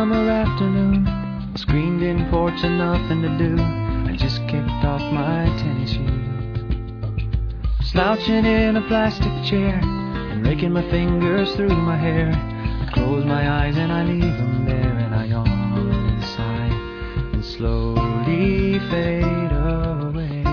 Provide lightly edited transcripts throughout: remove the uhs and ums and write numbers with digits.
summer afternoon, screened in porch and nothing to do. I just kicked off my tennis shoes, slouching in a plastic chair and raking my fingers through my hair. I close my eyes and I leave them there, and I yawn and sigh and slowly fade away.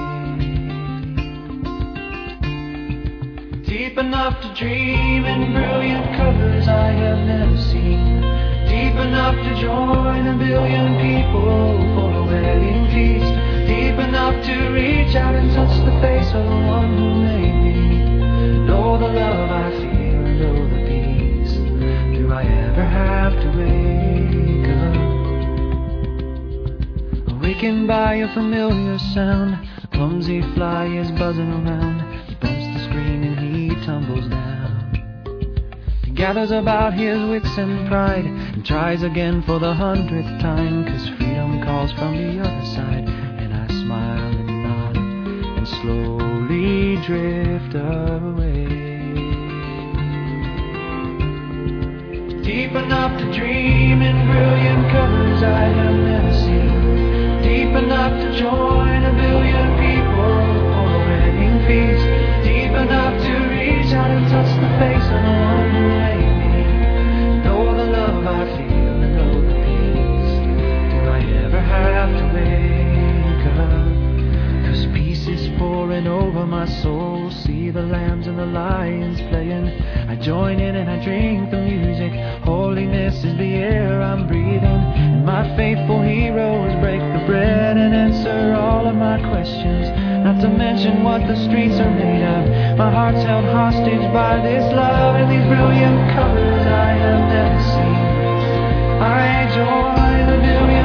Deep enough to dream in brilliant colors I have never seen, deep enough to join a billion people for a wedding feast, deep enough to reach out and touch the face of the one who made me. Know the love I feel and know the peace. Do I ever have to wake up? Awakened by a familiar sound, a clumsy fly is buzzing around. He bumps the screen and he tumbles down. He gathers about his wits and pride and tries again for the 100th time, 'cause freedom calls from the other side. And I smile and nod and slowly drift away. Deep enough to dream in brilliant colors I have never seen, deep enough to join a billion people for a wedding feast, deep enough to reach out and touch the face of the one who made me. Know the love I feel and know the peace. Do I ever have to wake up? 'Cause peace is pouring over my soul. See the lambs and the lions playing. I join in and I drink the music. Holiness is the air I'm breathing, and my faithful heroes break the bread and answer all of my questions. Not to mention what the streets are made of. My heart's held hostage by this love and these brilliant colors I have never seen. I join a billion